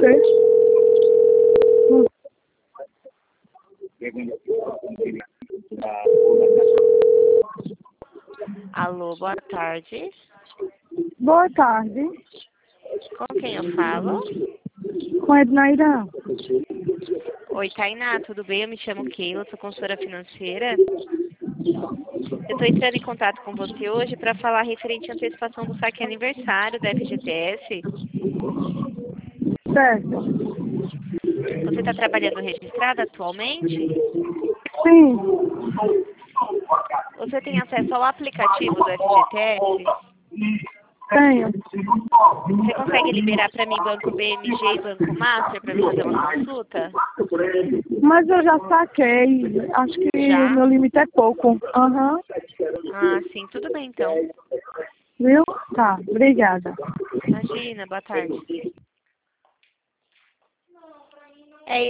você. Alô, boa tarde. Boa tarde. Com quem eu falo? Com a Ednaira. Oi, Tainá, tudo bem? Eu me chamo Keila, sou consultora financeira. Eu estou entrando em contato com você hoje para falar referente à antecipação do saque aniversário da FGTS. Certo. Você está trabalhando registrada atualmente? Sim. Você tem acesso ao aplicativo do FGTS? Tenho. Você consegue liberar para mim Banco BMG e Banco Master para fazer uma consulta? Mas eu já saquei. Acho que Já? o meu limite é pouco. Aham. Ah, sim, tudo bem então. Viu? Tá. Obrigada. Imagina, boa tarde.